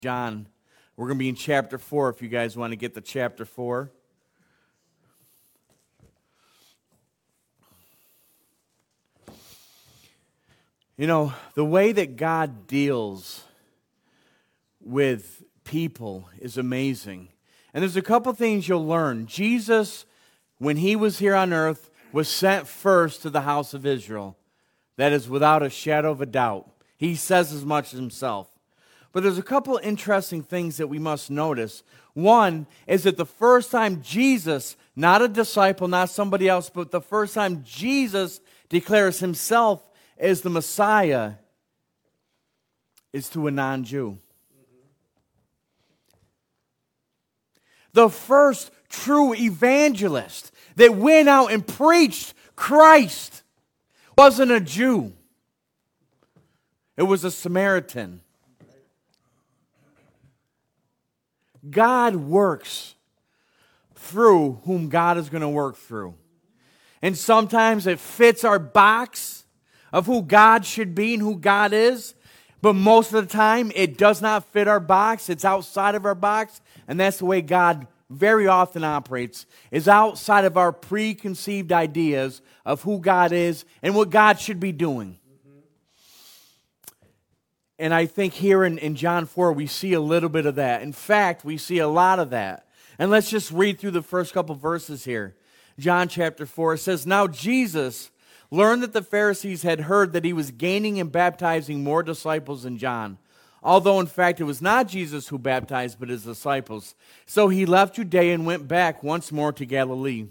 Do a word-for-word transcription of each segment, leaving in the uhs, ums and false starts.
John. We're going to be in chapter four if you guys want to get to chapter four. You know, the way that God deals with people is amazing. And there's a couple things you'll learn. Jesus, when he was here on earth, was sent first to the house of Israel. That is without a shadow of a doubt. He says as much as himself. But there's a couple interesting things that we must notice. One is that the first time Jesus, not a disciple, not somebody else, but the first time Jesus declares himself as the Messiah is to a non-Jew. The first true evangelist that went out and preached Christ wasn't a Jew. It was a Samaritan. God works through whom God is going to work through. And sometimes it fits our box of who God should be and who God is. But most of the time, it does not fit our box. It's outside of our box. And that's the way God very often operates, is outside of our preconceived ideas of who God is and what God should be doing. And I think here in, in John four, we see a little bit of that. In fact, we see a lot of that. And let's just read through the first couple verses here. John chapter four, it says, "Now Jesus learned that the Pharisees had heard that he was gaining and baptizing more disciples than John, although in fact it was not Jesus who baptized, but his disciples. So he left Judea and went back once more to Galilee.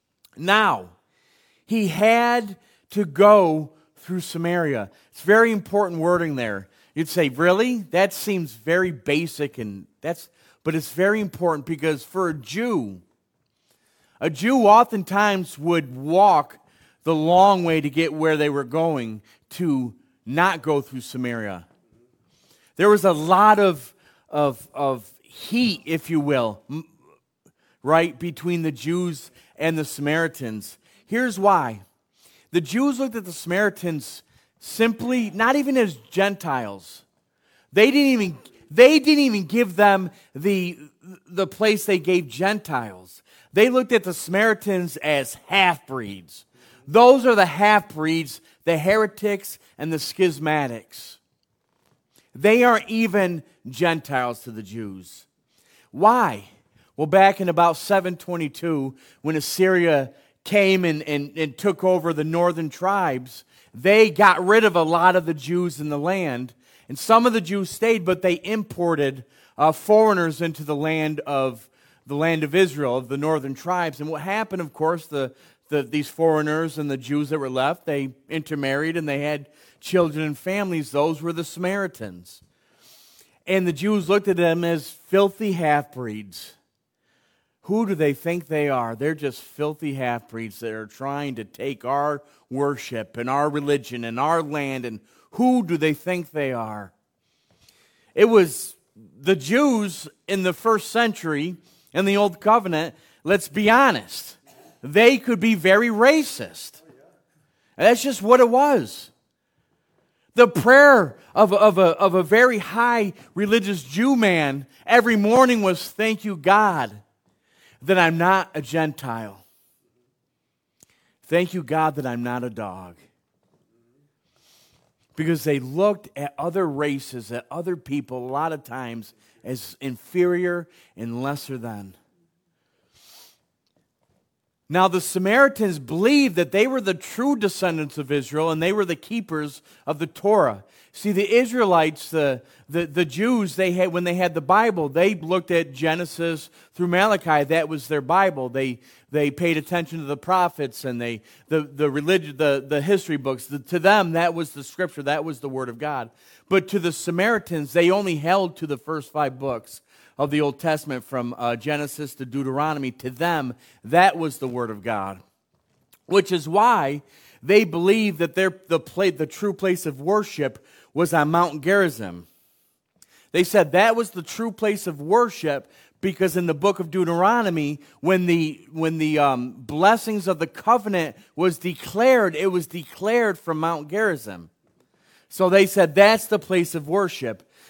Now, he had to go through Samaria." It's very important wording there. You'd say, really? That seems very basic, and that's, but it's very important because for a Jew, a Jew oftentimes would walk the long way to get where they were going to not go through Samaria. There was a lot of, of, of heat, if you will, right, between the Jews and the Samaritans. Here's why. The Jews looked at the Samaritans simply, not even as Gentiles. They didn't even, they didn't even give them the, the place they gave Gentiles. They looked at the Samaritans as half-breeds. Those are the half-breeds, the heretics and the schismatics. They aren't even Gentiles to the Jews. Why? Well, back in about seven twenty-two, when Assyria came and, and, and took over the northern tribes, they got rid of a lot of the Jews in the land. And some of the Jews stayed, but they imported uh, foreigners into the land of the land of Israel, of the northern tribes. And what happened, of course, the, the these foreigners and the Jews that were left, they intermarried and they had children and families. Those were the Samaritans. And the Jews looked at them as filthy half-breeds. Who do they think they are? They're just filthy half-breeds that are trying to take our worship and our religion and our land. And who do they think they are? It was the Jews in the first century in the Old Covenant. Let's be honest. They could be very racist. And that's just what it was. The prayer of, of, a, of a very high religious Jew man every morning was, "Thank you, God, that I'm not a Gentile. Thank you, God, that I'm not a dog." Because they looked at other races, at other people, a lot of times as inferior and lesser than. Now, the Samaritans believed that they were the true descendants of Israel and they were the keepers of the Torah. See, the Israelites, the, the, the Jews, they had when they had the Bible, they looked at Genesis through Malachi. That was their Bible. They they paid attention to the prophets and they the the religion, the, the history books. The, to them, that was the Scripture. That was the Word of God. But to the Samaritans, they only held to the first five books of the Old Testament, from uh, Genesis to Deuteronomy. To them, that was the Word of God, which is why they believed that their the play, the true place of worship was on Mount Gerizim. They said that was the true place of worship because in the book of Deuteronomy, when the when the um, blessings of the covenant was declared, it was declared from Mount Gerizim. So they said that's the place of worship.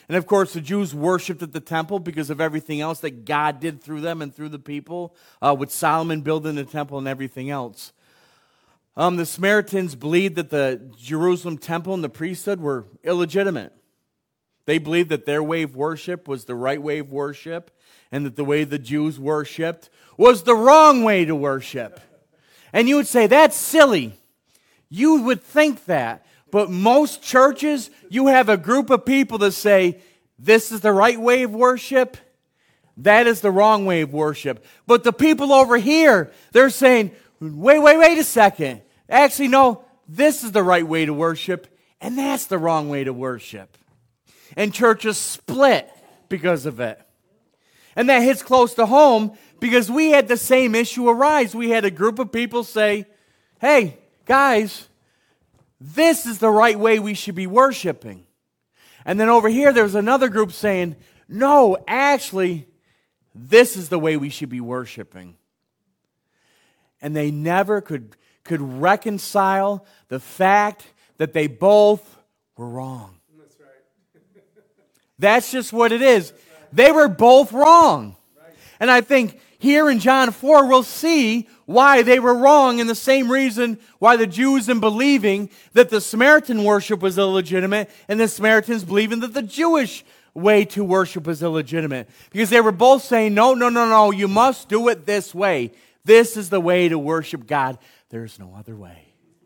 And of course, the Jews worshipped at the temple because of everything else that God did through them and through the people, uh, with Solomon building the temple and everything else. Um, the Samaritans believed that the Jerusalem temple and the priesthood were illegitimate. They believed that their way of worship was the right way of worship, and that the way the Jews worshipped was the wrong way to worship. And you would say, that's silly. You would think that. But most churches, you have a group of people that say, this is the right way of worship, that is the wrong way of worship. But the people over here, they're saying, wait, wait, wait a second. Actually, no, this is the right way to worship, and that's the wrong way to worship. And churches split because of it. And that hits close to home because we had the same issue arise. We had a group of people say, hey, guys, this is the right way we should be worshiping. And then over here, there's another group saying, no, actually, this is the way we should be worshiping. And they never could, could reconcile the fact that they both were wrong. That's right. That's just what it is. They were both wrong. And I think here in John four, we'll see why they were wrong, and the same reason why the Jews in believing that the Samaritan worship was illegitimate, and the Samaritans believing that the Jewish way to worship was illegitimate. Because they were both saying, no, no, no, no, you must do it this way. This is the way to worship God. There is no other way.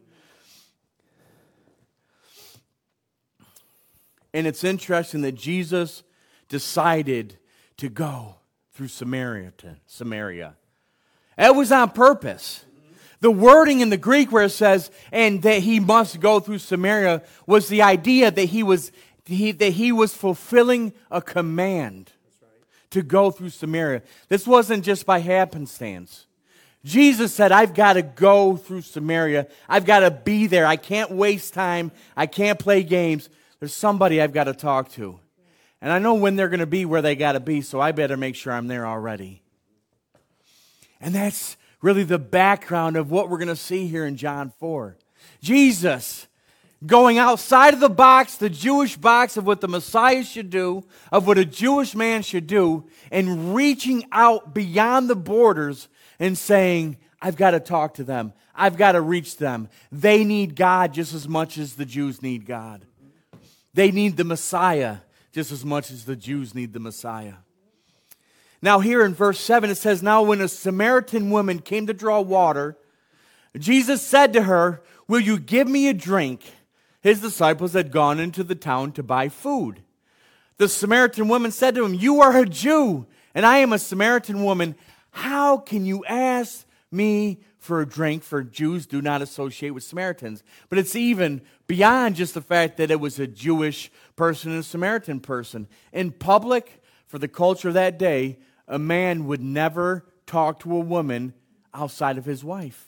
And it's interesting that Jesus decided to go through Samaria. To Samaria. It was on purpose. The wording in the Greek where it says, and that he must go through Samaria, was the idea that he was he, that he was fulfilling a command to go through Samaria. This wasn't just by happenstance. Jesus said, I've got to go through Samaria. I've got to be there. I can't waste time. I can't play games. There's somebody I've got to talk to. And I know when they're going to be where they got to be, so I better make sure I'm there already. And that's really the background of what we're going to see here in John four. Jesus going outside of the box, the Jewish box of what the Messiah should do, of what a Jewish man should do, and reaching out beyond the borders and saying, I've got to talk to them. I've got to reach them. They need God just as much as the Jews need God. They need the Messiah just as much as the Jews need the Messiah. Now here in verse seven it says, now when a Samaritan woman came to draw water, Jesus said to her, will you give me a drink? His disciples had gone into the town to buy food. The Samaritan woman said to him, you are a Jew, and I am a Samaritan woman. How can you ask me for a drink? For Jews do not associate with Samaritans. But it's even beyond just the fact that it was a Jewish person and a Samaritan person. In public, for the culture of that day, a man would never talk to a woman outside of his wife.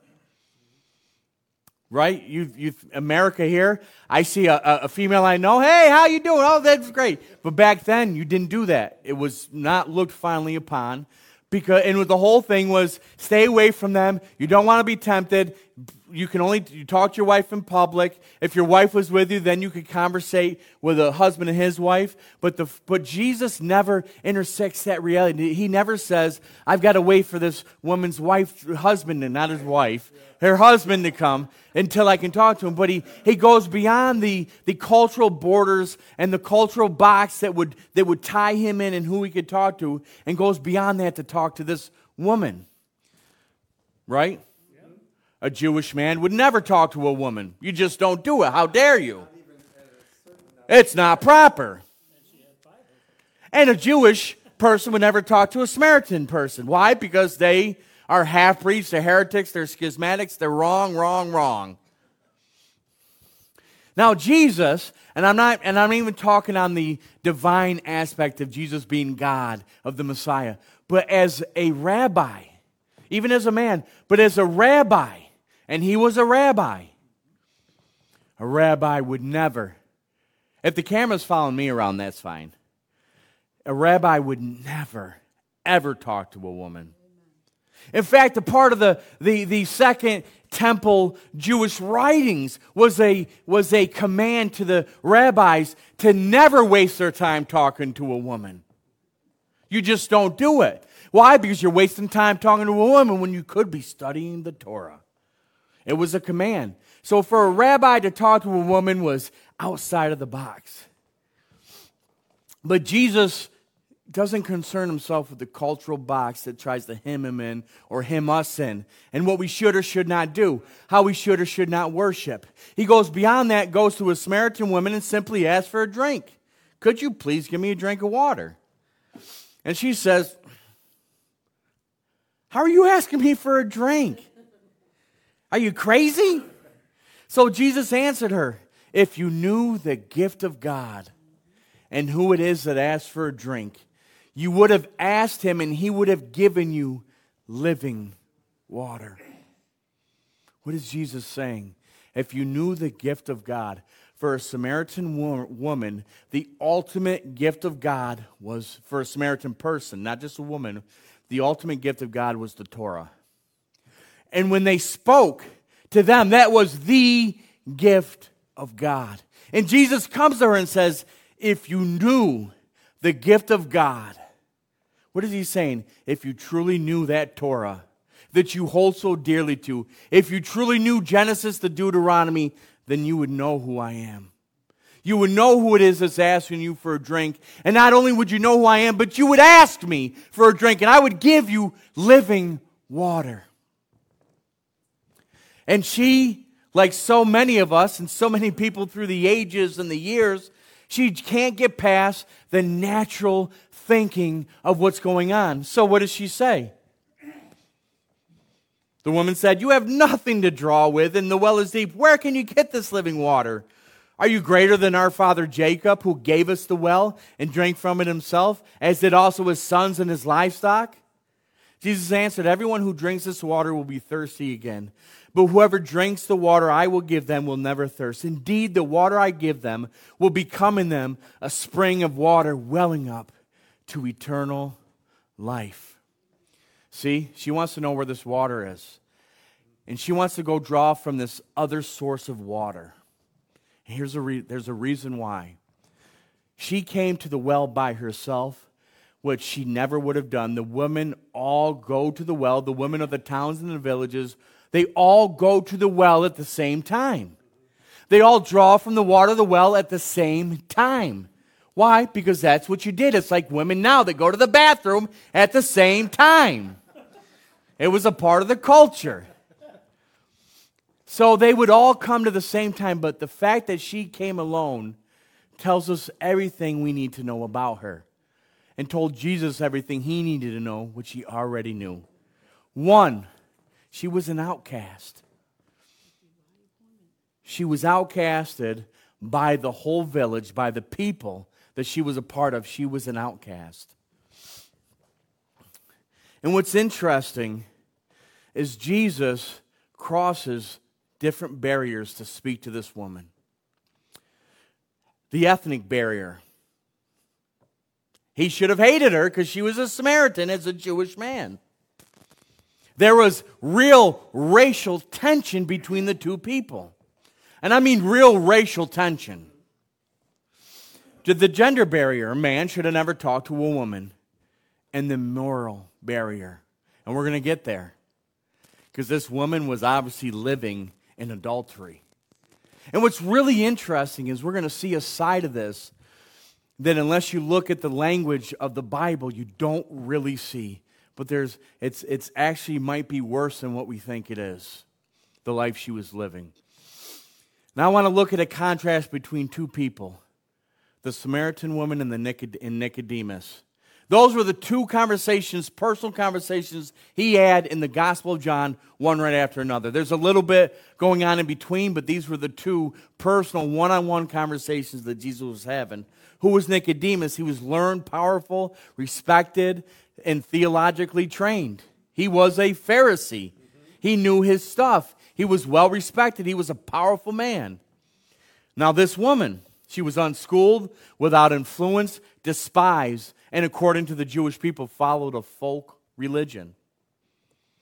Right? You, you, America here, I see a, a female I know, hey, how you doing? Oh, that's great. But back then, you didn't do that. It was not looked fondly upon. Because, and the whole thing was, stay away from them. You don't want to be tempted. You can only you talk to your wife in public. If your wife was with you, then you could conversate with a husband and his wife. But the but Jesus never intersects that reality. He never says, I've got to wait for this woman's wife, husband, and not his wife, her husband to come until I can talk to him. But he, he goes beyond the, the cultural borders and the cultural box that would that would tie him in and who he could talk to, and goes beyond that to talk to this woman. Right? A Jewish man would never talk to a woman. You just don't do it. How dare you? It's not proper. And a Jewish person would never talk to a Samaritan person. Why? Because they are half-breeds, they're heretics, they're schismatics, they're wrong, wrong, wrong. Now Jesus, and I'm not and I'm not even talking on the divine aspect of Jesus being God, of the Messiah, but as a rabbi, even as a man, but as a rabbi, and he was a rabbi. A rabbi would never, if the camera's following me around, that's fine. A rabbi would never, ever talk to a woman. In fact, a part of the, the, the second temple Jewish writings was a, was a command to the rabbis to never waste their time talking to a woman. You just don't do it. Why? Because you're wasting time talking to a woman when you could be studying the Torah. It was a command. So for a rabbi to talk to a woman was outside of the box. But Jesus doesn't concern himself with the cultural box that tries to hem him in or hem us in, and what we should or should not do, how we should or should not worship. He goes beyond that, goes to a Samaritan woman and simply asks for a drink. Could you please give me a drink of water? And she says, how are you asking me for a drink? Are you crazy? So Jesus answered her, if you knew the gift of God and who it is that asks for a drink, you would have asked him and he would have given you living water. What is Jesus saying? If you knew the gift of God, for a Samaritan wo- woman, the ultimate gift of God was, for a Samaritan person, not just a woman, the ultimate gift of God was the Torah. And when they spoke to them, that was the gift of God. And Jesus comes to her and says, if you knew the gift of God, what is he saying? If you truly knew that Torah that you hold so dearly to, if you truly knew Genesis to Deuteronomy, then you would know who I am. You would know who it is that's asking you for a drink. And not only would you know who I am, but you would ask me for a drink, and I would give you living water. And she, like so many of us and so many people through the ages and the years, she can't get past the natural thinking of what's going on. So what does she say? The woman said, you have nothing to draw with, and the well is deep. Where can you get this living water? Are you greater than our father Jacob, who gave us the well and drank from it himself, as did also his sons and his livestock? Jesus answered, everyone who drinks this water will be thirsty again. But whoever drinks the water I will give them will never thirst. Indeed, the water I give them will become in them a spring of water welling up to eternal life. See, she wants to know where this water is. And she wants to go draw from this other source of water. And here's a re- there's a reason why. She came to the well by herself, which she never would have done. The women all go to the well. The women of the towns and the villages, they all go to the well at the same time. They all draw from the water of the well at the same time. Why? Because that's what you did. It's like women now that go to the bathroom at the same time. It was a part of the culture. So they would all come to the same time, but the fact that she came alone tells us everything we need to know about her, and told Jesus everything he needed to know, which he already knew. One, she was an outcast. She was outcasted by the whole village, by the people that she was a part of. She was an outcast. And what's interesting is Jesus crosses different barriers to speak to this woman. The ethnic barrier. He should have hated her because she was a Samaritan as a Jewish man. There was real racial tension between the two people. And I mean real racial tension. Did the gender barrier, a man should have never talked to a woman. And the moral barrier. And we're going to get there. Because this woman was obviously living in adultery. And what's really interesting is we're going to see a side of this that unless you look at the language of the Bible, you don't really see. But there's it's it's actually might be worse than what we think it is, the life she was living. Now I want to look at a contrast between two people, the Samaritan woman and the Nicod- and Nicodemus. Those were the two conversations, personal conversations he had in the Gospel of John, one right after another. There's a little bit going on in between, but these were the two personal one-on-one conversations that Jesus was having. Who was Nicodemus? He was learned, powerful, respected, and theologically trained. He was a Pharisee. He knew his stuff. He was well respected. He was a powerful man. Now this woman, she was unschooled, without influence, despised, and according to the Jewish people, followed a folk religion.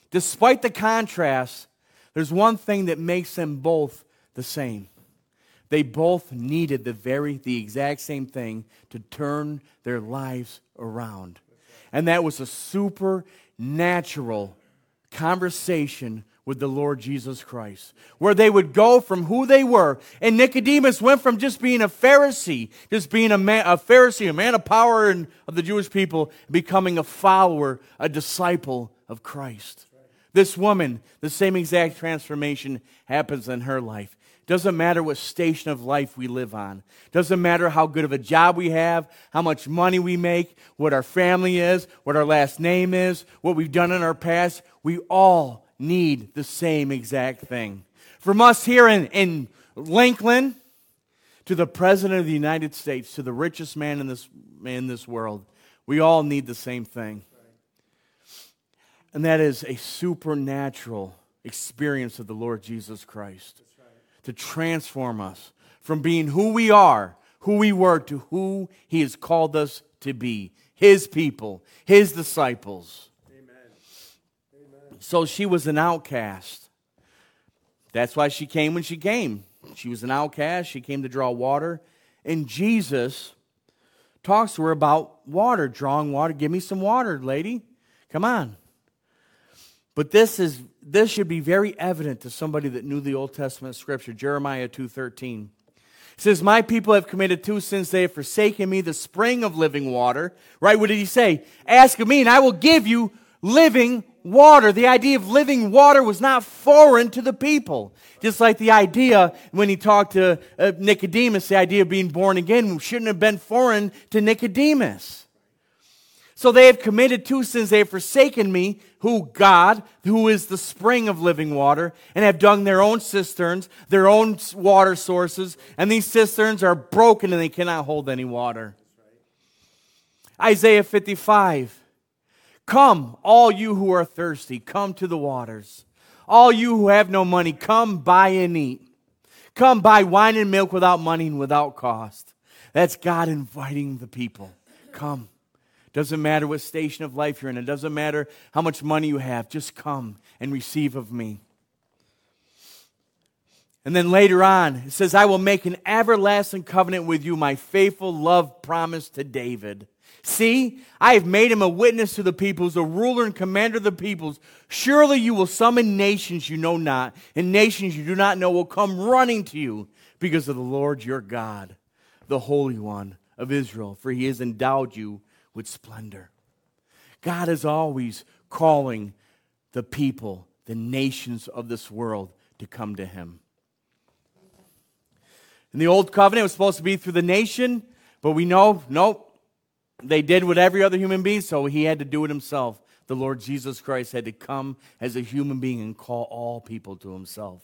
despite the contrast, there's one thing that makes them both the same. They both needed the very, the exact same thing to turn their lives around. And that was a supernatural conversation with the Lord Jesus Christ, where they would go from who they were. And Nicodemus went from just being a Pharisee, just being a, man, a Pharisee, a man of power and of the Jewish people, becoming a follower, a disciple of Christ. This woman, the same exact transformation happens in her life. Doesn't matter what station of life we live on. Doesn't matter how good of a job we have, how much money we make, what our family is, what our last name is, what we've done in our past. We all need the same exact thing. From us here in, in Lakeland to the President of the United States, to the richest man in this, in this world, we all need the same thing. And that is a supernatural experience of the Lord Jesus Christ. To transform us from being who we are, who we were, to who He has called us to be. His people, His disciples. Amen. Amen. So she was an outcast. That's why she came when she came. She was an outcast. She came to draw water. And Jesus talks to her about water, drawing water. Give me some water, lady. Come on. But this is this should be very evident to somebody that knew the Old Testament scripture. Jeremiah two thirteen. It says, my people have committed two sins. They have forsaken me, the spring of living water. Right? What did he say? Ask of me, and I will give you living water. The idea of living water was not foreign to the people. Just like the idea, when he talked to uh, Nicodemus, the idea of being born again shouldn't have been foreign to Nicodemus. So they have committed two sins. They have forsaken me, who God, who is the spring of living water, and have dug their own cisterns, their own water sources, and these cisterns are broken and they cannot hold any water. Isaiah fifty-five. Come, all you who are thirsty, come to the waters. All you who have no money, come buy and eat. Come buy wine and milk without money and without cost. That's God inviting the people. Come. Doesn't matter what station of life you're in. It doesn't matter how much money you have. Just come and receive of me. And then later on, it says, I will make an everlasting covenant with you, my faithful love promise to David. See, I have made him a witness to the peoples, a ruler and commander of the peoples. Surely you will summon nations you know not, and nations you do not know will come running to you because of the Lord your God, the Holy One of Israel, for he has endowed you with splendor. God is always calling the people, the nations of this world, to come to Him. In the Old Covenant, it was supposed to be through the nation, but we know, nope, they did what every other human being, so He had to do it Himself. The Lord Jesus Christ had to come as a human being and call all people to Himself.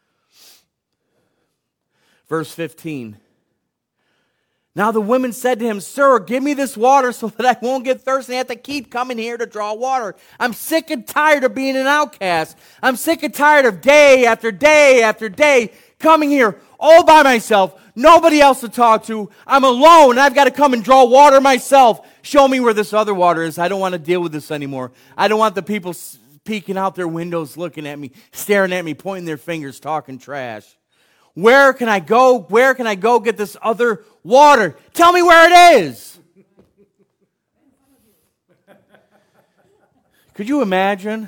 Verse fifteen. Now the women said to him, Sir, give me this water so that I won't get thirsty and have to keep coming here to draw water. I'm sick and tired of being an outcast. I'm sick and tired of day after day after day coming here all by myself. Nobody else to talk to. I'm alone. I've got to come and draw water myself. Show me where this other water is. I don't want to deal with this anymore. I don't want the people peeking out their windows, looking at me, staring at me, pointing their fingers, talking trash. Where can I go? Where can I go get this other water? Tell me where it is. Could you imagine?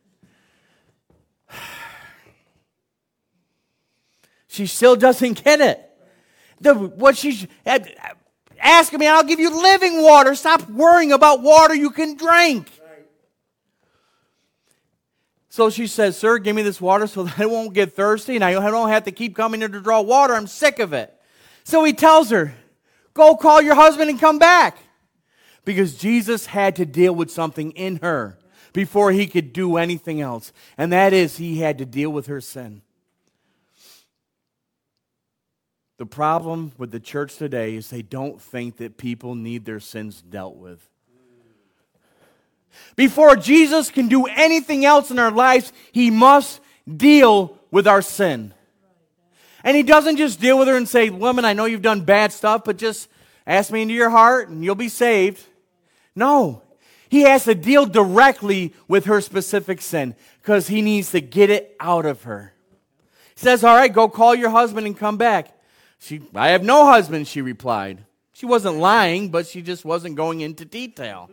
She still doesn't get it. The, what she's asking me, I'll give you living water. Stop worrying about water you can drink. So she says, Sir, give me this water so that I won't get thirsty and I don't have to keep coming here to draw water. I'm sick of it. So he tells her, go call your husband and come back. Because Jesus had to deal with something in her before he could do anything else. And that is, he had to deal with her sin. The problem with the church today is they don't think that people need their sins dealt with. Before Jesus can do anything else in our lives, He must deal with our sin. And He doesn't just deal with her and say, woman, I know you've done bad stuff, but just ask me into your heart and you'll be saved. No. He has to deal directly with her specific sin because he needs to get it out of her. He says, all right, go call your husband and come back. She, I have no husband, she replied. She wasn't lying, but she just wasn't going into detail.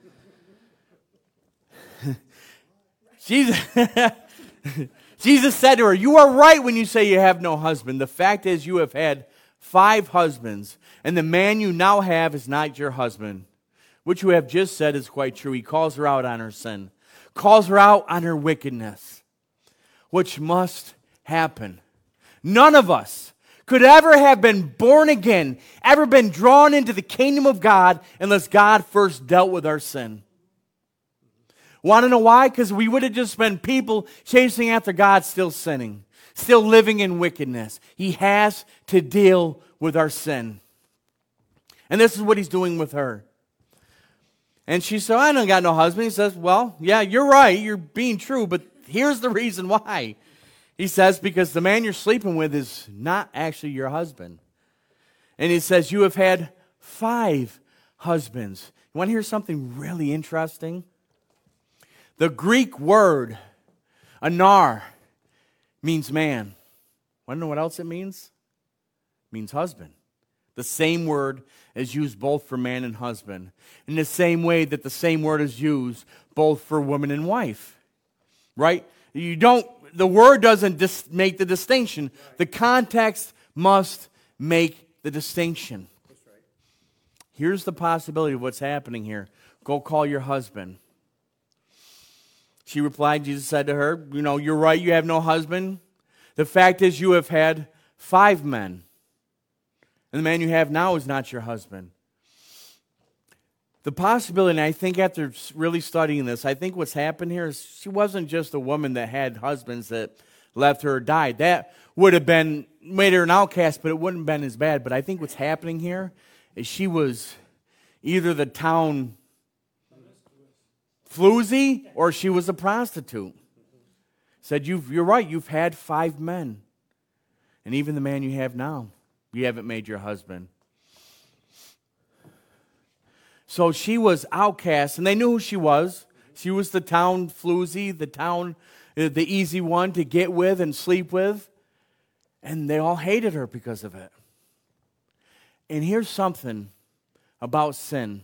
Jesus, Jesus said to her, you are right when you say you have no husband. The fact is you have had five husbands, and the man you now have is not your husband. Which you have just said is quite true. He calls her out on her sin, calls her out on her wickedness, which must happen. None of us could ever have been born again, ever been drawn into the kingdom of God unless God first dealt with our sin. Want to know why? Because we would have just been people chasing after God, still sinning, still living in wickedness. He has to deal with our sin. And this is what he's doing with her. And she said, I don't got no husband. He says, well, yeah, you're right. You're being true, but here's the reason why. He says, because the man you're sleeping with is not actually your husband. And he says, you have had five husbands. You want to hear something really interesting? The Greek word, anar, means man. Want to know what else it means? It means husband. The same word is used both for man and husband. In the same way that the same word is used both for woman and wife. Right? You don't, the word doesn't dis- make the distinction. The context must make the distinction. That's right. Here's the possibility of what's happening here. Go call your husband. She replied, Jesus said to her, you know, you're right, you have no husband. The fact is you have had five men. And the man you have now is not your husband. The possibility, and I think after really studying this, I think what's happened here is she wasn't just a woman that had husbands that left her or died. That would have been, made her an outcast, but it wouldn't have been as bad. But I think what's happening here is she was either the town floozy or she was a prostitute. Said, You've, you're right, you've had five men. And even the man you have now, you haven't made your husband. So she was outcast, and they knew who she was. She was the town floozy, the town, the easy one to get with and sleep with. And they all hated her because of it. And here's something about sin.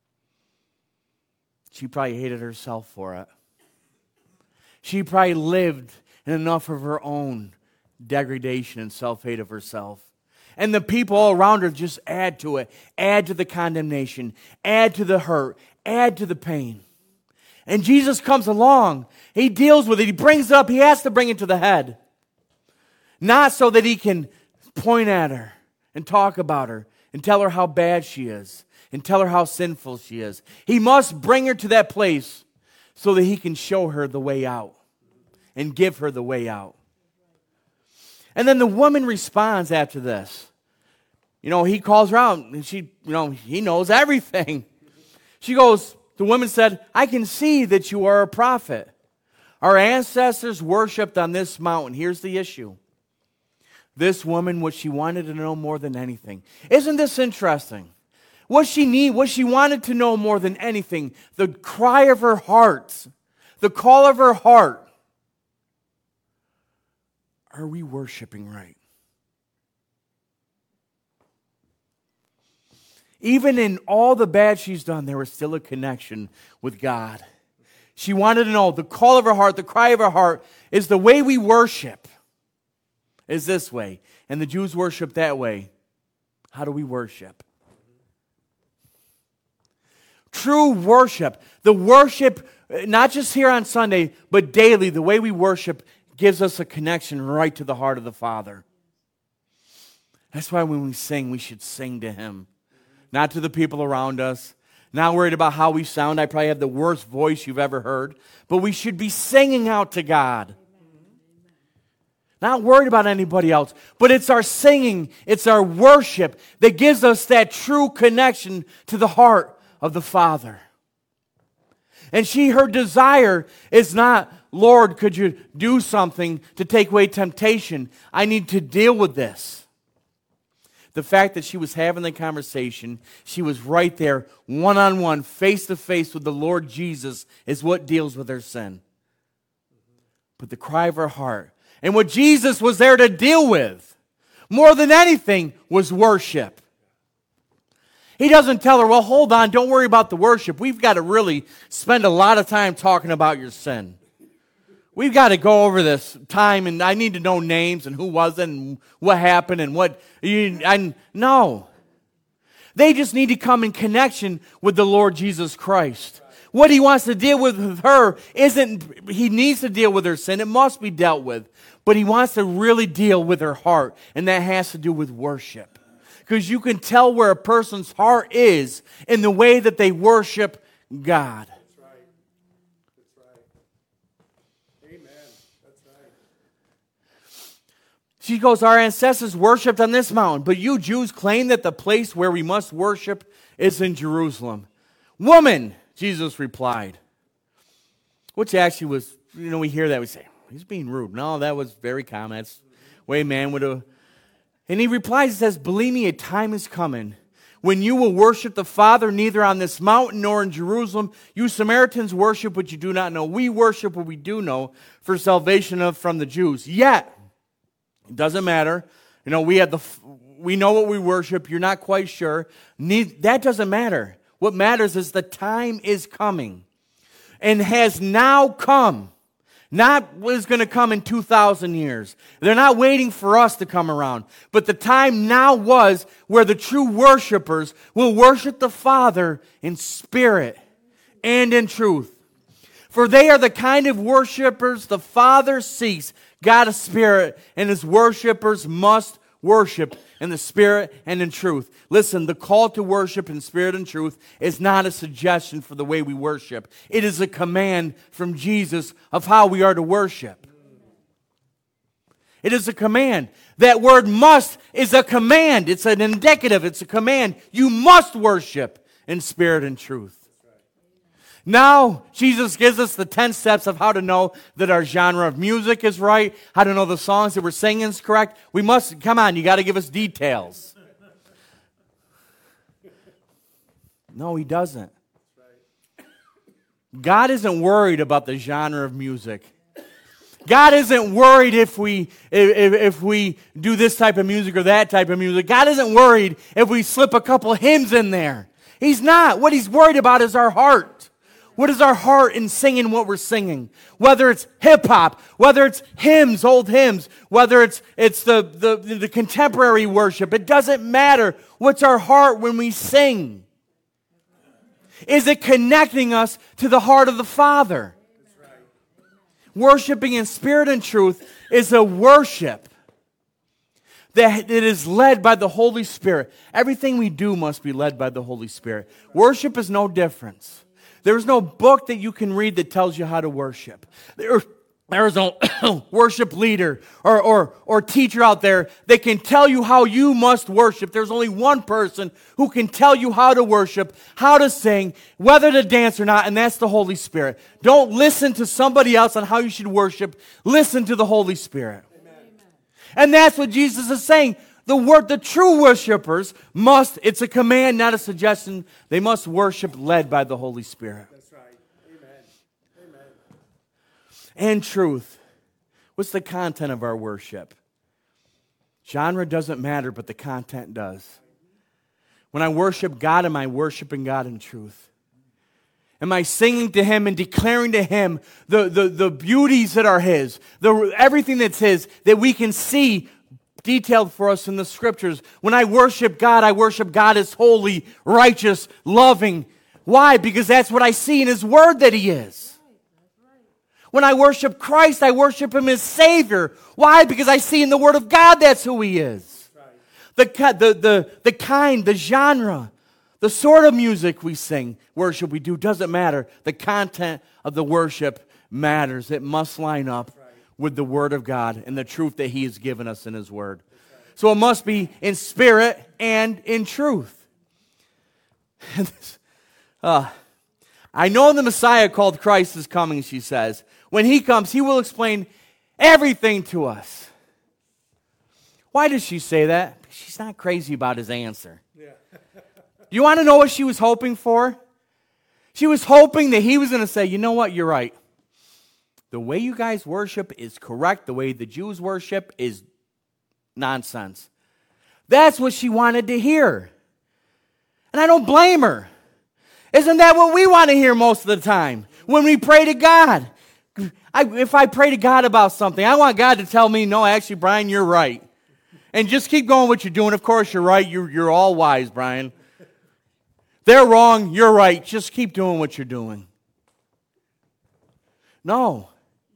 She probably hated herself for it. She probably lived in enough of her own degradation and self-hate of herself. And the people all around her just add to it, add to the condemnation, add to the hurt, add to the pain. And Jesus comes along. He deals with it. He brings it up. He has to bring it to the head. Not so that he can point at her and talk about her and tell her how bad she is and tell her how sinful she is. He must bring her to that place so that he can show her the way out and give her the way out. And then the woman responds after this. You know, he calls her out, and she, you know, he knows everything. She goes, the woman said, I can see that you are a prophet. Our ancestors worshipped on this mountain. Here's the issue. This woman, what she wanted to know more than anything. Isn't this interesting? What she need, what she wanted to know more than anything, the cry of her heart, the call of her heart. Are we worshiping right? Even in all the bad she's done, there was still a connection with God. She wanted to know, the call of her heart, the cry of her heart, is the way we worship is this way. And the Jews worship that way. How do we worship? True worship, the worship, not just here on Sunday, but daily, the way we worship gives us a connection right to the heart of the Father. That's why when we sing, we should sing to Him. Not to the people around us. Not worried about how we sound. I probably have the worst voice you've ever heard. But we should be singing out to God. Not worried about anybody else. But it's our singing, it's our worship that gives us that true connection to the heart of the Father. And she, her desire is not, Lord, could you do something to take away temptation? I need to deal with this. the fact that she was having the conversation, she was right there, one-on-one, face-to-face with the Lord Jesus, is what deals with her sin. But the cry of her heart, and what Jesus was there to deal with, more than anything, was worship. He doesn't tell her, well, hold on, don't worry about the worship. We've got to really spend a lot of time talking about your sin. We've got to go over this time, and I need to know names and who was it and what happened and what. You, I, no. They just need to come in connection with the Lord Jesus Christ. What he wants to deal with with her isn't, he needs to deal with her sin. It must be dealt with. But he wants to really deal with her heart, and that has to do with worship. Because you can tell where a person's heart is in the way that they worship God. That's right. That's right. Amen. That's right. She goes, our ancestors worshipped on this mountain, but you Jews claim that the place where we must worship is in Jerusalem. Woman, Jesus replied. Which actually was, you know, we hear that, we say, he's being rude. No, that was very common. That's the way a man would have. And he replies, he says, believe me, a time is coming when you will worship the Father neither on this mountain nor in Jerusalem. You Samaritans worship what you do not know. We worship what we do know, for salvation of from the Jews. Yet, it doesn't matter. You know, we have the we know what we worship. You're not quite sure. Need, that doesn't matter. What matters is the time is coming and has now come. Not what is going to come in two thousand years. They're not waiting for us to come around. But the time now was where the true worshipers will worship the Father in spirit and in truth. For they are the kind of worshipers the Father seeks. God is spirit, and his worshipers must worship in the spirit and in truth. Listen, the call to worship in spirit and truth is not a suggestion for the way we worship. It is a command from Jesus of how we are to worship. It is a command. That word must is a command. It's an indicative. It's a command. You must worship in spirit and truth. Now, Jesus gives us the ten steps of how to know that our genre of music is right, how to know the songs that we're singing is correct. We must, come on, you got to give us details. No, he doesn't. God isn't worried about the genre of music. God isn't worried if we if, if we do this type of music or that type of music. God isn't worried if we slip a couple hymns in there. He's not. What he's worried about is our heart. What is our heart in singing what we're singing? Whether it's hip-hop, whether it's hymns, old hymns, whether it's it's the, the, the contemporary worship, it doesn't matter. What's our heart when we sing? Is it connecting us to the heart of the Father? That's right. Worshiping in spirit and truth is a worship that it is led by the Holy Spirit. Everything we do must be led by the Holy Spirit. Worship is no difference. There's no book that you can read that tells you how to worship. There, there is no worship leader or, or, or teacher out there that can tell you how you must worship. There's only one person who can tell you how to worship, how to sing, whether to dance or not, and that's the Holy Spirit. Don't listen to somebody else on how you should worship. Listen to the Holy Spirit. Amen. And that's what Jesus is saying. The word, the true worshipers must, it's a command, not a suggestion. They must worship led by the Holy Spirit. That's right. Amen. Amen. And truth. What's the content of our worship? Genre doesn't matter, but the content does. When I worship God, am I worshiping God in truth? Am I singing to Him and declaring to Him the, the, the beauties that are His, the, everything that's His, that we can see detailed for us in the Scriptures? When I worship God, I worship God as holy, righteous, loving. Why? Because that's what I see in His Word that He is. When I worship Christ, I worship Him as Savior. Why? Because I see in the Word of God that's who He is. The, the, the, the kind, the genre, the sort of music we sing, worship we do, doesn't matter. The content of the worship matters. It must line up with the Word of God and the truth that He has given us in His Word. So it must be in spirit and in truth. uh, I know the Messiah called Christ is coming, she says. When He comes, He will explain everything to us. Why does she say that? She's not crazy about his answer. Yeah. Do you want to know what she was hoping for? She was hoping that he was going to say, you know what, you're right. The way you guys worship is correct. The way the Jews worship is nonsense. That's what she wanted to hear. And I don't blame her. Isn't that what we want to hear most of the time when we pray to God? I, if I pray to God about something, I want God to tell me, no, actually, Brian, you're right. And just keep going what you're doing. Of course, you're right. You're, you're all wise, Brian. They're wrong. You're right. Just keep doing what you're doing. No.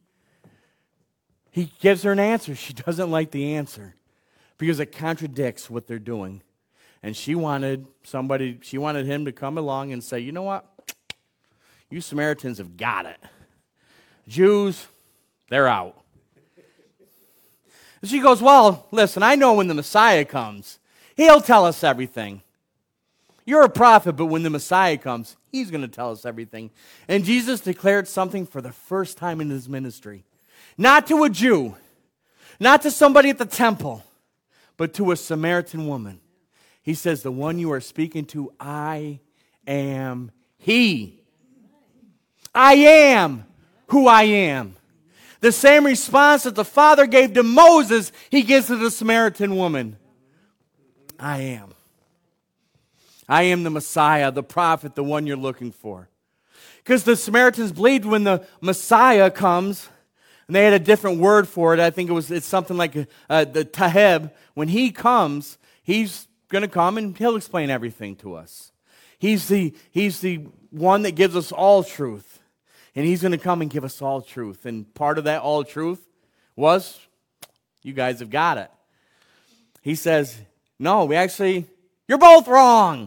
He gives her an answer. She doesn't like the answer because it contradicts what they're doing. And she wanted somebody, she wanted him to come along and say, you know what? You Samaritans have got it. Jews, they're out. And she goes, well, listen, I know when the Messiah comes, he'll tell us everything. You're a prophet, but when the Messiah comes, he's going to tell us everything. And Jesus declared something for the first time in his ministry. Not to a Jew, not to somebody at the temple, but to a Samaritan woman. He says, the one you are speaking to, I am he. I am who I am. The same response that the Father gave to Moses, he gives to the Samaritan woman. I am. I am the Messiah, the prophet, the one you're looking for. Because the Samaritans believed when the Messiah comes, and they had a different word for it. I think it was it's something like uh, the Taheb. When he comes, he's going to come and he'll explain everything to us. He's the, he's the one that gives us all truth. And he's going to come and give us all truth. And part of that all truth was, you guys have got it. He says, no, we actually, you're both wrong.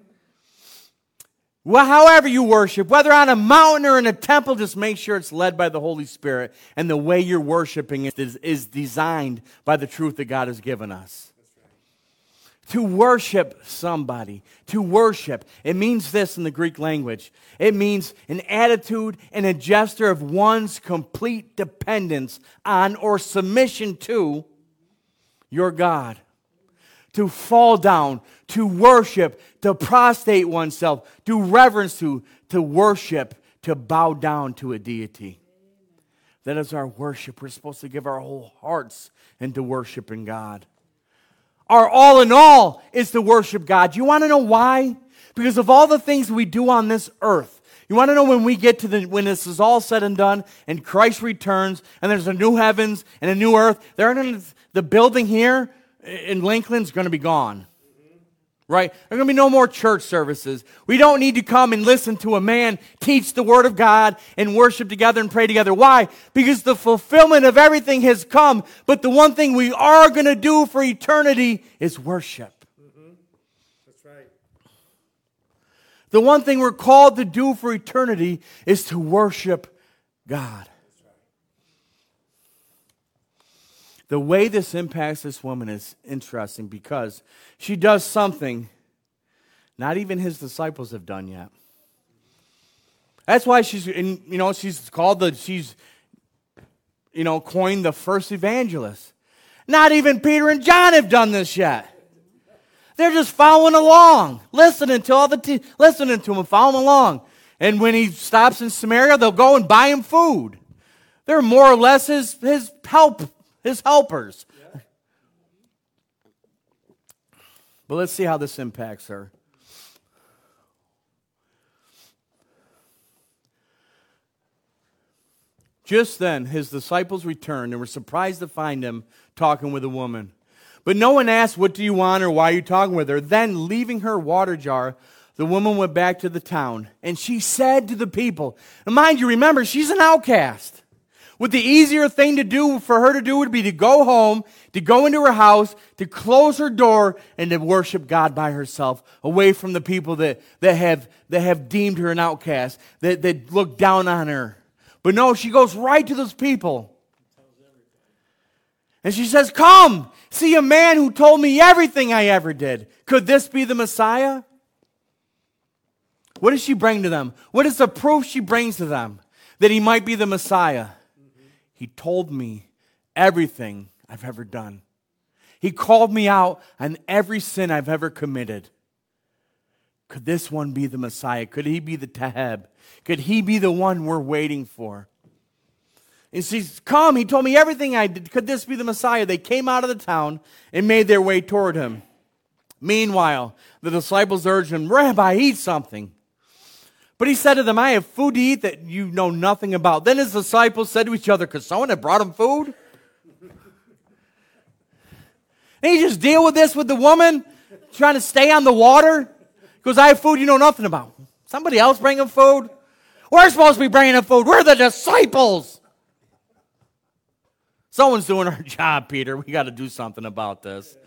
Well, however you worship, whether on a mountain or in a temple, just make sure it's led by the Holy Spirit. And the way you're worshiping is, is designed by the truth that God has given us. To worship somebody, to worship, it means this in the Greek language. It means an attitude and a gesture of one's complete dependence on or submission to your God. To fall down, to worship, to prostrate oneself, to reverence to, to worship, to bow down to a deity. That is our worship. We're supposed to give our whole hearts into worshiping God. Our all in all is to worship God. Do you want to know why? Because of all the things we do on this earth. You want to know when we get to the, when this is all said and done and Christ returns and there's a new heavens and a new earth, they're gonna, the building here in Lincoln's going to be gone. Right? There are going to be no more church services. We don't need to come and listen to a man teach the Word of God and worship together and pray together. Why? Because the fulfillment of everything has come. But the one thing we are going to do for eternity is worship. Mm-hmm. That's right. The one thing we're called to do for eternity is to worship God. That's right. The way this impacts this woman is interesting because she does something not even his disciples have done yet. That's why she's, in, you know, she's called the, she's, you know, coined the first evangelist. Not even Peter and John have done this yet. They're just following along, listening to all the, t- listening to him and following along. And when he stops in Samaria, they'll go and buy him food. They're more or less his, his help, his helpers. Yeah. But let's see how this impacts her. Just then, his disciples returned and were surprised to find him talking with a woman. But no one asked, what do you want or why are you talking with her? Then, leaving her water jar, the woman went back to the town. And she said to the people, and mind you, remember, she's an outcast. What the easier thing to do for her to do would be to go home, to go into her house, to close her door, and to worship God by herself, away from the people that, that, have, that have deemed her an outcast, that, that look down on her. But no, she goes right to those people. And she says, come, see a man who told me everything I ever did. Could this be the Messiah? What does she bring to them? What is the proof she brings to them that he might be the Messiah? He told me everything I've ever done. He called me out on every sin I've ever committed. Could this one be the Messiah? Could he be the Taheb? Could he be the one we're waiting for? And he says, come, he told me everything I did. Could this be the Messiah? They came out of the town and made their way toward him. Meanwhile, the disciples urged him, Rabbi, eat something. But he said to them, I have food to eat that you know nothing about. Then his disciples said to each other, could someone have brought him food? And he just deal with this with the woman trying to stay on the water? Because I have food you know nothing about. Somebody else bring him food? We're supposed to be bringing him food. We're the disciples. Someone's doing our job, Peter. We got to do something about this.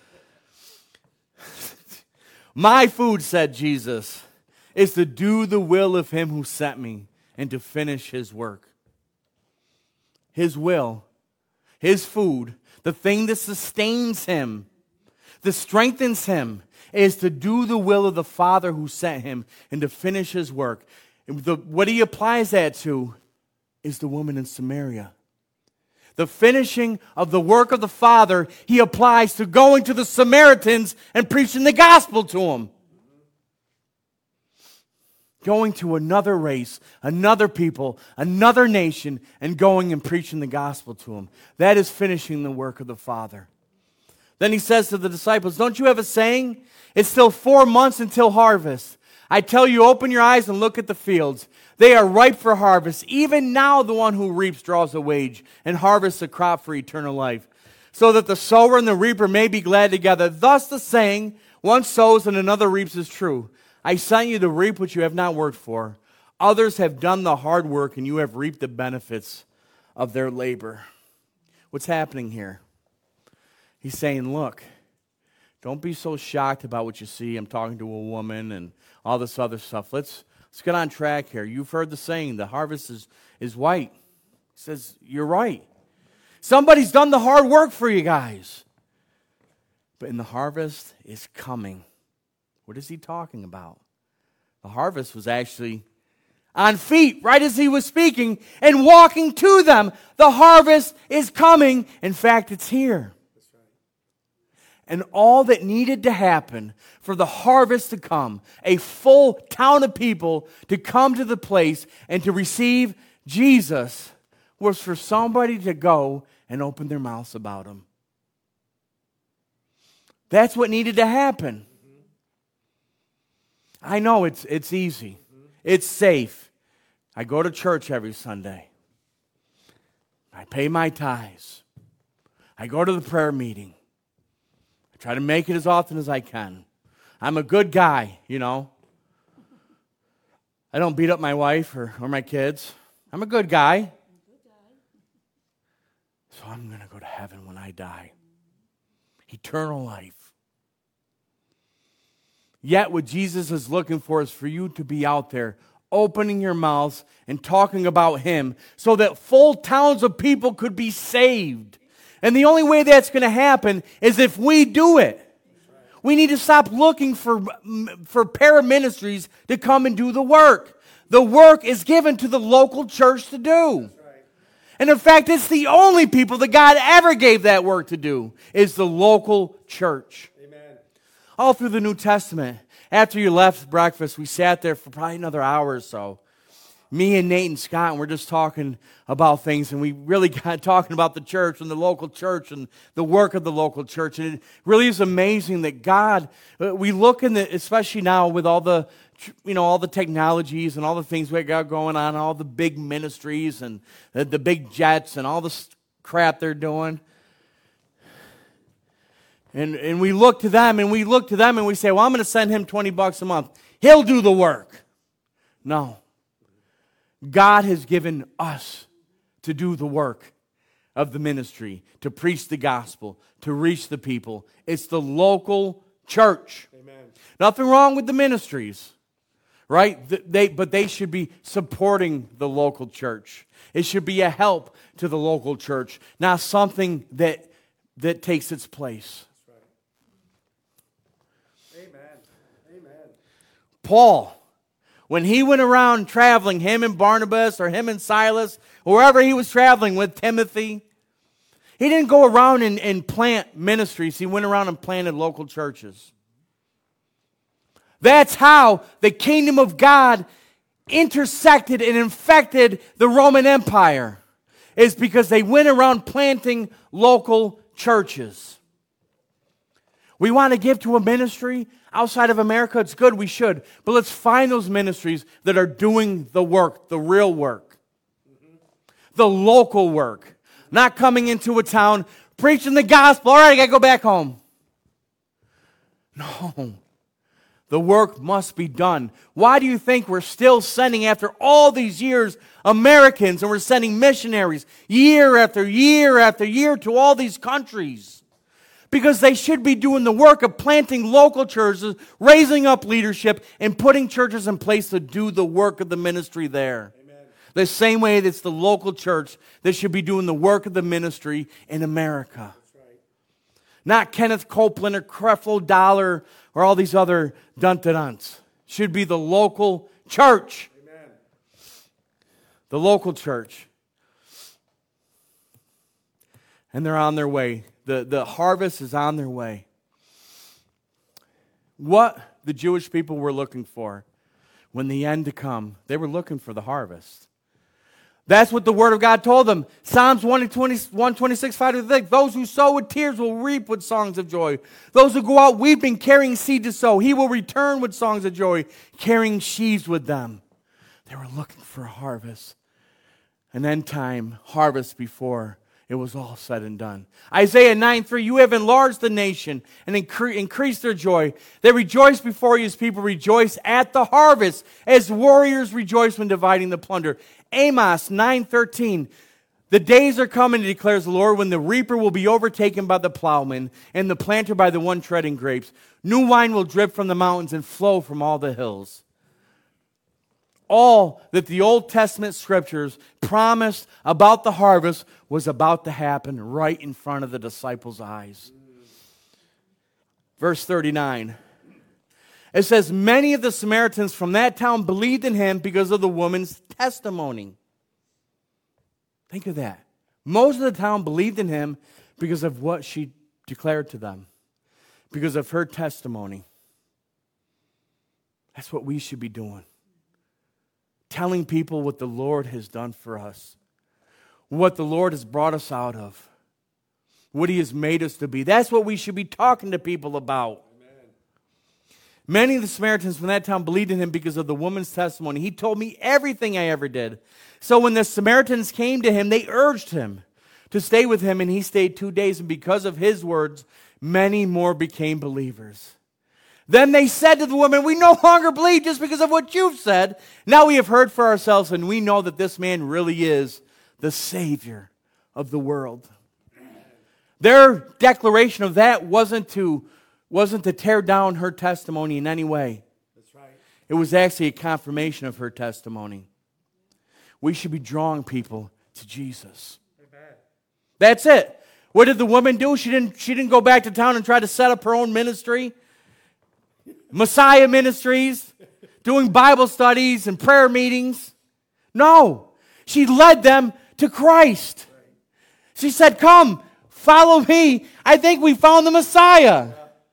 My food, said Jesus, is to do the will of him who sent me and to finish his work. His will, his food, the thing that sustains him, that strengthens him, is to do the will of the Father who sent him and to finish his work. And the, what he applies that to is the woman in Samaria. The finishing of the work of the Father, he applies to going to the Samaritans and preaching the gospel to them. Going to another race, another people, another nation, and going and preaching the gospel to them. That is finishing the work of the Father. Then he says to the disciples, don't you have a saying? It's still four months until harvest. I tell you, open your eyes and look at the fields. They are ripe for harvest. Even now the one who reaps draws a wage and harvests a crop for eternal life, so that the sower and the reaper may be glad together. Thus the saying, one sows and another reaps, is true. I sent you to reap what you have not worked for. Others have done the hard work, and you have reaped the benefits of their labor. What's happening here? He's saying, look, don't be so shocked about what you see. I'm talking to a woman and all this other stuff. Let's let's get on track here. You've heard the saying, the harvest is, is white. He says, you're right. Somebody's done the hard work for you guys. But in the harvest is coming. What is he talking about? The harvest was actually on feet right as he was speaking and walking to them. The harvest is coming. In fact, it's here. And all that needed to happen for the harvest to come, a full town of people to come to the place and to receive Jesus, was for somebody to go and open their mouths about him. That's what needed to happen. I know it's it's easy. It's safe. I go to church every Sunday. I pay my tithes. I go to the prayer meeting. I try to make it as often as I can. I'm a good guy, you know. I don't beat up my wife or, or my kids. I'm a good guy. So I'm going to go to heaven when I die. Eternal life. Yet what Jesus is looking for is for you to be out there opening your mouths and talking about him so that full towns of people could be saved. And the only way that's going to happen is if we do it. We need to stop looking for, for paraministries to come and do the work. The work is given to the local church to do. And in fact, it's the only people that God ever gave that work to do, is the local church. Amen. All through the New Testament, after you left breakfast, we sat there for probably another hour or so. Me and Nate and Scott, and we're just talking about things, and we really got talking about the church and the local church and the work of the local church. And it really is amazing that God, we look in the, especially now with all the, you know, all the technologies and all the things we got going on, all the big ministries and the, the big jets and all the crap they're doing. And and we look to them and we look to them and we say, well, I'm going to send him twenty bucks a month. He'll do the work. No. God has given us to do the work of the ministry, to preach the gospel, to reach the people. It's the local church. Amen. Nothing wrong with the ministries, right? They, but they should be supporting the local church. It should be a help to the local church, not something that, that takes its place. That's right. Amen. Amen. Paul, when he went around traveling, him and Barnabas or him and Silas, wherever he was traveling with Timothy, He didn't go around and, and plant ministries. He went around and planted local churches. That's how the kingdom of God intersected and infected the Roman Empire. Is because they went around planting local churches. We want to give to a ministry outside of America. It's good, we should. But let's find those ministries that are doing the work, the real work. The local work. Not coming into a town, preaching the gospel. All right, I got to go back home. No. The work must be done. Why do you think we're still sending, after all these years, Americans, and we're sending missionaries year after year after year to all these countries? Because they should be doing the work of planting local churches, raising up leadership, and putting churches in place to do the work of the ministry there. Amen. The same way that it's the local church that should be doing the work of the ministry in America. Not Kenneth Copeland or Creflo Dollar or all these other dun-dun-duns. Should be the local church. Amen. The local church. And they're on their way. The, the harvest is on their way. What the Jewish people were looking for when the end to come, they were looking for the harvest. That's what the Word of God told them. Psalms one twenty-six, five to six. Those who sow with tears will reap with songs of joy. Those who go out weeping, carrying seed to sow, He will return with songs of joy, carrying sheaves with them. They were looking for a harvest. An end time harvest before it was all said and done. Isaiah nine three. You have enlarged the nation and incre- increased their joy. They rejoice before you as people rejoice at the harvest, as warriors rejoice when dividing the plunder. Amos nine thirteen. The days are coming, declares the Lord, when the reaper will be overtaken by the plowman and the planter by the one treading grapes. New wine will drip from the mountains and flow from all the hills. All that the Old Testament scriptures promised about the harvest was about to happen right in front of the disciples' eyes. Verse thirty-nine. It says, many of the Samaritans from that town believed in Him because of the woman's testimony. Think of that. Most of the town believed in Him because of what she declared to them, because of her testimony. That's what we should be doing. Telling people what the Lord has done for us, what the Lord has brought us out of, what He has made us to be. That's what we should be talking to people about. Many of the Samaritans from that town believed in Him because of the woman's testimony. He told me everything I ever did. So when the Samaritans came to Him, they urged Him to stay with Him, and He stayed two days. And because of His words, many more became believers. Then they said to the woman, we no longer believe just because of what you've said. Now we have heard for ourselves, and we know that this man really is the Savior of the world. Their declaration of that wasn't to wasn't to tear down her testimony in any way. That's right. It was actually a confirmation of her testimony. We should be drawing people to Jesus. Amen. That's it. What did the woman do? She didn't, she didn't go back to town and try to set up her own ministry. Messiah Ministries, doing Bible studies and prayer meetings. No. She led them to Christ. She said, come, follow me. I think we found the Messiah.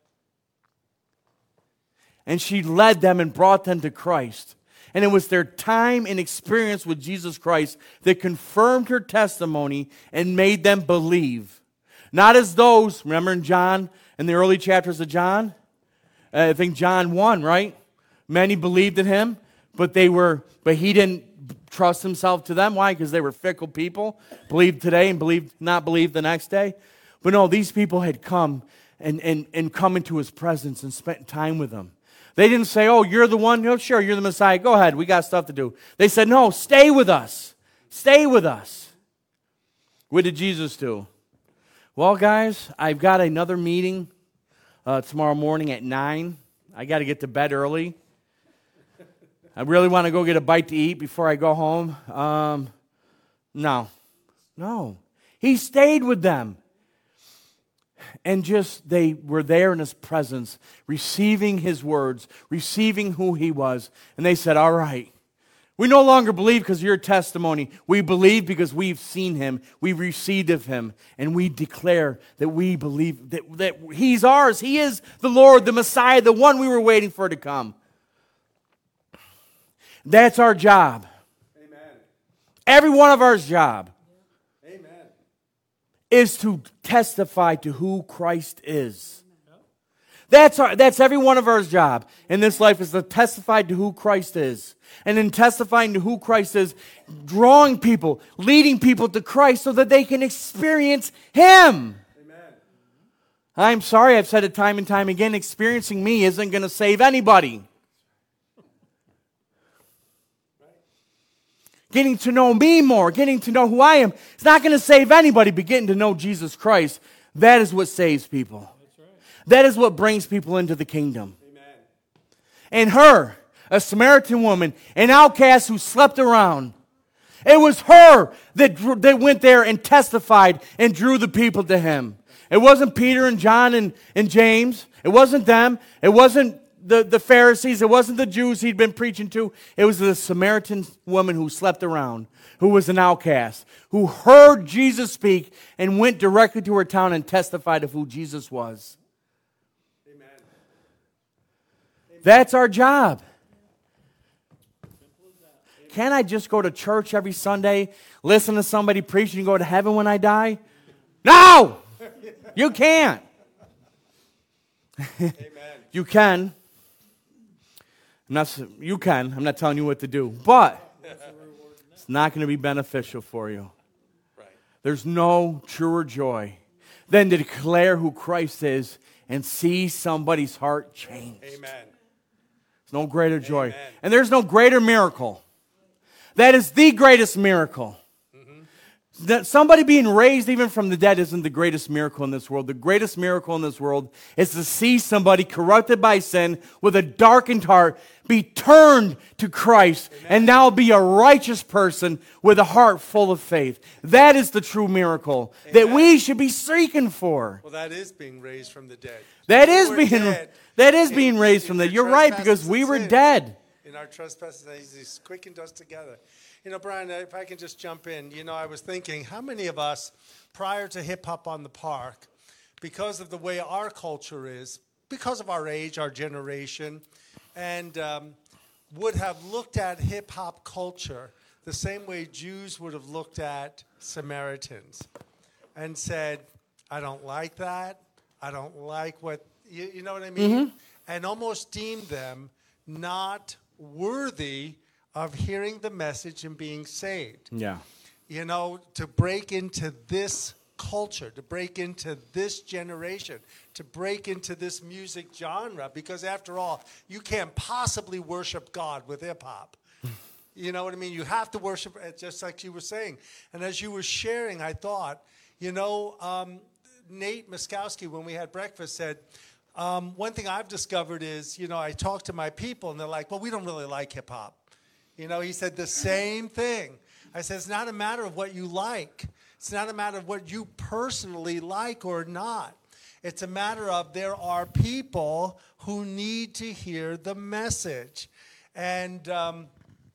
And she led them and brought them to Christ. And it was their time and experience with Jesus Christ that confirmed her testimony and made them believe. Not as those, remember in John, in the early chapters of John? Uh, I think John one, right? Many believed in Him, but they were, but He didn't trust Himself to them. Why? Because they were fickle people. Believed today and believed not believed the next day. But no, these people had come and, and, and come into His presence and spent time with Him. They didn't say, oh, you're the one? No, sure, you're the Messiah. Go ahead, we got stuff to do. They said, no, stay with us. Stay with us. What did Jesus do? Well, guys, I've got another meeting uh, tomorrow morning at nine. I got to get to bed early. I really want to go get a bite to eat before I go home. Um, no. No. He stayed with them. And just, they were there in His presence, receiving His words, receiving who He was. And they said, all right, We no longer believe because of your testimony. We believe because we've seen him, we've received of him, and we declare that we believe that, that he's ours. He is the Lord, the Messiah, the one we were waiting for to come. That's our job. Amen. Every one of our job Amen. is to testify to who Christ is. That's our, that's every one of our job in this life, is to testify to who Christ is. And in testifying to who Christ is, drawing people, leading people to Christ so that they can experience him. Amen. I'm sorry, I've said it time and time again, experiencing me isn't going to save anybody. Getting to know me more, getting to know who I am, it's not going to save anybody, but getting to know Jesus Christ, that is what saves people. That is what brings people into the kingdom. Amen. And her, a Samaritan woman, an outcast who slept around, it was her that, drew, that went there and testified and drew the people to him. It wasn't Peter and John and, and James. It wasn't them. It wasn't the, the Pharisees. It wasn't the Jews he'd been preaching to. It was the Samaritan woman who slept around, who was an outcast, who heard Jesus speak and went directly to her town and testified of who Jesus was. That's our job. Can I just go to church every Sunday, listen to somebody preaching and go to heaven when I die? No! You can't. Amen. You can. I'm not, you can. I'm not telling you what to do. But it's not going to be beneficial for you. Right. There's no truer joy than to declare who Christ is and see somebody's heart change. Amen. There's no greater joy. Amen. And there's no greater miracle. That is the greatest miracle. Mm-hmm. That somebody being raised even from the dead isn't the greatest miracle in this world. The greatest miracle in this world is to see somebody corrupted by sin with a darkened heart be turned to Christ. Amen. And now be a righteous person with a heart full of faith. That is the true miracle. Amen. That we should be seeking for. Well, that is being raised from the dead. That we is being dead. That is in, being raised from the. You're right, because we were sin. dead. In our trespasses, he's quickened us together. You know, Brian, if I can just jump in, you know, I was thinking, how many of us, prior to Hip Hop on the Park, because of the way our culture is, because of our age, our generation, and um, would have looked at hip hop culture the same way Jews would have looked at Samaritans, and said, I don't like that. I don't like what, you, you know what I mean? Mm-hmm. And almost deemed them not worthy of hearing the message and being saved. Yeah. You know, to break into this culture, to break into this generation, to break into this music genre, because after all, you can't possibly worship God with hip-hop. You know what I mean? You have to worship it, just like you were saying. And as you were sharing, I thought, you know, um, Nate Muskowski, when we had breakfast, said, um, one thing I've discovered is, you know, I talk to my people, and they're like, well, we don't really like hip-hop. You know, he said the same thing. I said, it's not a matter of what you like. It's not a matter of what you personally like or not. It's a matter of there are people who need to hear the message. And um,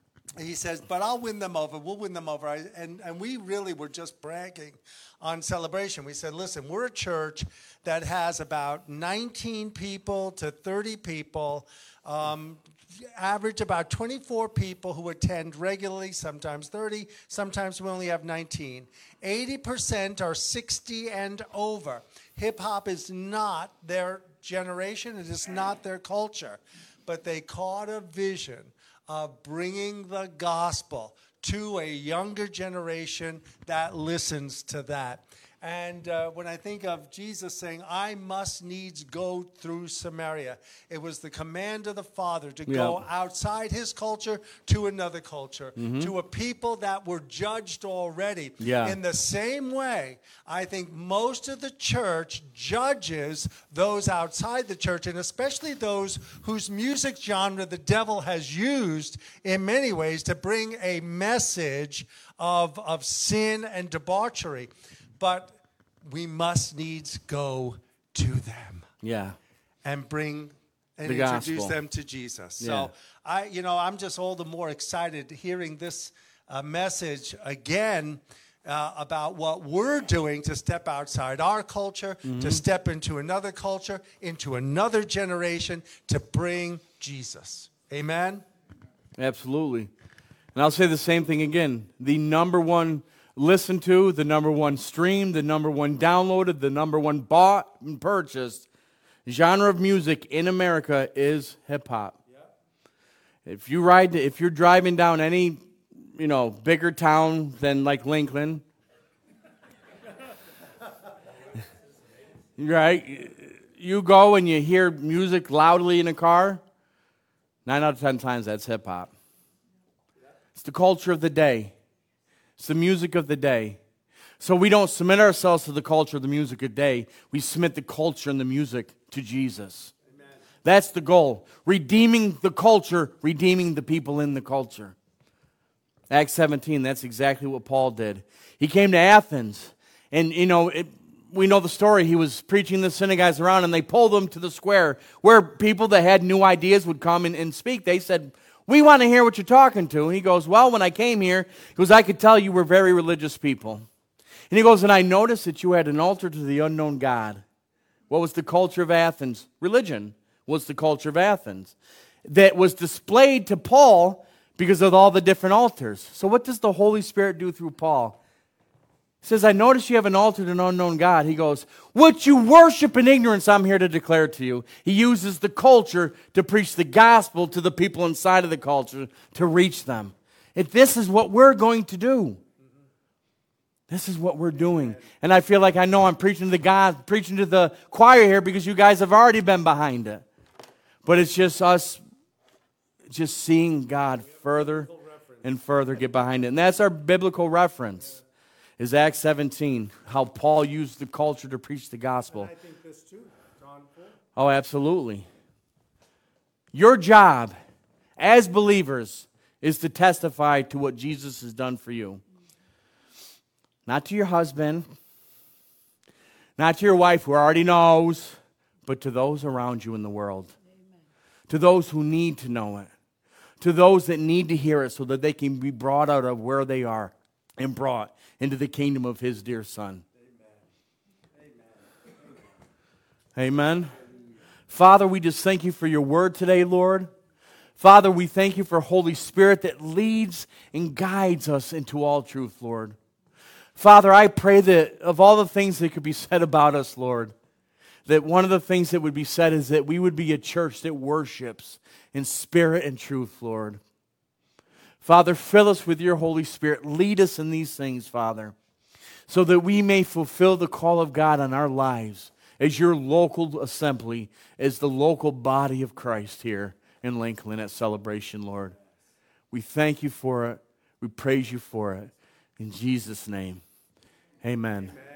he says, but I'll win them over. We'll win them over. I, and, and we really were just bragging on Celebration. We said, listen, we're a church that has about nineteen people to thirty people, um, average about twenty-four people who attend regularly, sometimes thirty, sometimes we only have nineteen. eighty percent are sixty and over. Hip-hop is not their generation, it is not their culture, but they caught a vision of bringing the gospel to a younger generation that listens to that. And uh, when I think of Jesus saying, I must needs go through Samaria, it was the command of the Father to yeah. go outside his culture to another culture, mm-hmm. to a people that were judged already. Yeah. In the same way, I think most of the church judges those outside the church, and especially those whose music genre the devil has used in many ways to bring a message of, of sin and debauchery. But we must needs go to them. Yeah. And bring and The introduce gospel. them to Jesus. Yeah. So I, you know, I'm just all the more excited hearing this uh, message again uh, about what we're doing to step outside our culture, Mm-hmm. to step into another culture, into another generation, to bring Jesus. Amen? Absolutely. And I'll say the same thing again. The number one listened to, the number one streamed, the number one downloaded, the number one bought and purchased genre of music in America is hip hop. Yeah. If you ride, if you're driving down any, you know, bigger town than like Lincoln, right? You go and you hear music loudly in a car. Nine out of ten times that's hip hop. It's the culture of the day. It's the music of the day. So we don't submit ourselves to the culture of the music of the day. We submit the culture and the music to Jesus. Amen. That's the goal. Redeeming the culture, redeeming the people in the culture. Acts seventeen, that's exactly what Paul did. He came to Athens, and you know, it, we know the story. He was preaching the synagogues around, and they pulled him to the square where people that had new ideas would come and, and speak. They said, "We want to hear what you're talking to." And he goes, "Well, when I came here," he goes, "I could tell you were very religious people." And he goes, "And I noticed that you had an altar to the unknown God." What was the culture of Athens? Religion was the culture of Athens. That was displayed to Paul because of all the different altars. So what does the Holy Spirit do through Paul? He says, "I notice you have an altar to an unknown God." He goes, "What you worship in ignorance, I'm here to declare to you." He uses the culture to preach the gospel to the people inside of the culture to reach them. If this is what we're going to do. This is what we're doing. And I feel like I know I'm preaching to the God, preaching to the choir here because you guys have already been behind it. But it's just us just seeing God further and further get behind it. And that's our biblical reference. Is Acts seventeen, how Paul used the culture to preach the gospel. I think this too, John four. Oh, absolutely. Your job as believers is to testify to what Jesus has done for you. Not to your husband, not to your wife who already knows, but to those around you in the world. Amen. To those who need to know it. To those that need to hear it so that they can be brought out of where they are and brought into the kingdom of His dear Son. Amen. Amen. Father, we just thank you for your word today, Lord. Father, we thank you for Holy Spirit that leads and guides us into all truth, Lord. Father, I pray that of all the things that could be said about us, Lord, that one of the things that would be said is that we would be a church that worships in spirit and truth, Lord. Father, fill us with your Holy Spirit. Lead us in these things, Father, so that we may fulfill the call of God on our lives as your local assembly, as the local body of Christ here in Lincoln at Celebration, Lord. We thank you for it. We praise you for it. In Jesus' name, amen. Amen.